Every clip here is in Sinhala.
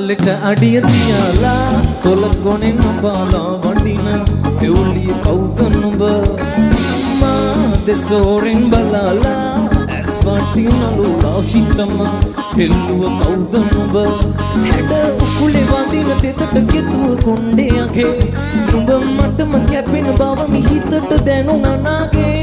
තාලෙට අඩිය තියලා තොල කොනෙන් පාලා වඩින දෙවුලිය කවුද නුඹ මා දෙසෝරෙන් බලලා ඇස් වටිනලුලා හිතම හෙල්ලුව කවුද නුඹ හැඩ උකුලේ වදින තෙතට කෙතුව කොණ්ඩයගේ නුඹ මටම කැපෙන බව මිහිතට දැනුණා නාගේ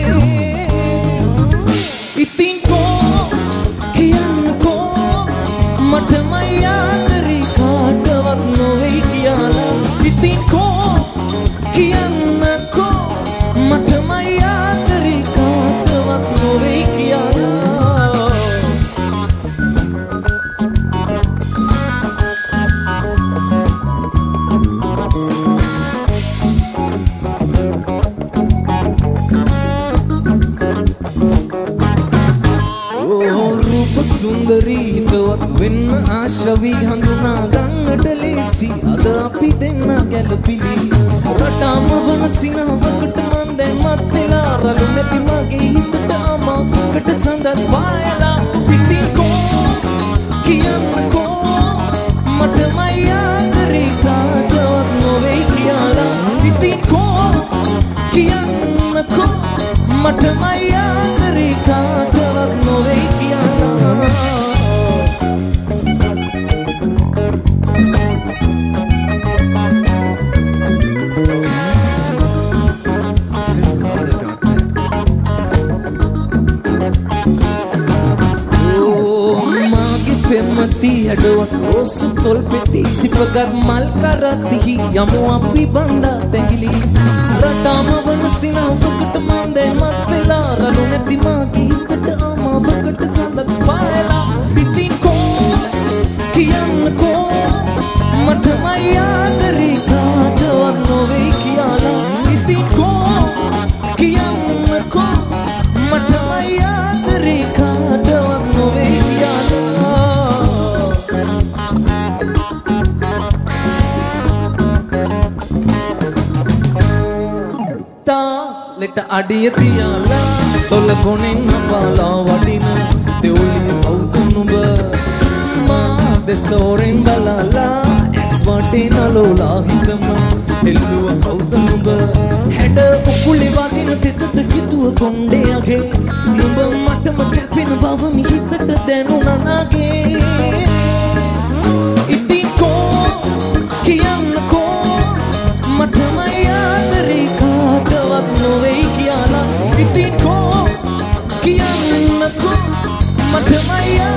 ඉතින් කෝ කියන්නකෝ මටම යාදරේ කාටවත් නොවේ කියලා ඉතින් කෝ කියන්නකෝ මටම යාදරේ කාටවත් නොවේ කියලා සුන්දරී හිතවත් වෙන්න ආශවි හඳුනා ගන්නට ලේසි අද අපි දෙන්න ගැලපිලි රටාම වන සිනහවකට මන් දැන් මත් වෙලා රළු නැති මගේ හිතට අමාකට සඳත් පායලා ඉතින් කෝ කියන්නකෝ මටම යාදරේ කාටවත් නොවේ කියලා ඉතින් කෝ කියන්නකෝ මටම යාදරේ කාටවත් නොවේ කියලා පෙම්මති හැඩුවක් රෝසු තොල් පෙති සිපගත් මල් කරතිහි යමු අපි බන්දා තැඟිලි රටාම වන සිනහවකට මන් දැන් මත් වෙලා රළු නැති මාගේ හිතට අමාවකට සඳත් පායලා ඉතින් කෝ කියන්නකෝ මටම යාදරේ කාටවත් නොවේ කියලා ඉතින් කෝ කියන්නකෝ මටම යාදරේ කාටවත් නොවේ කියලා තාලෙට අඩිය තියලා තොල කොනෙන් පාලා වඩින දෙවුලිය කවුද නුඹ මා දෙසෝරෙන් බලලා ඇස් වටිනලුලා හිතම හෙල්ලුව කවුද නුඹ හැඩ උකුලේ වදින තෙතට කිතුව කොණ්ඩයගේ නුඹ මටම කැපෙන බව මිහිතට දැනුණා නාගේ ඉතින් කෝ කියන්නකෝ මටම යාදරේ කාටවත් නොවේ කියලා ඉතින් කෝ කියන්නකෝ මටම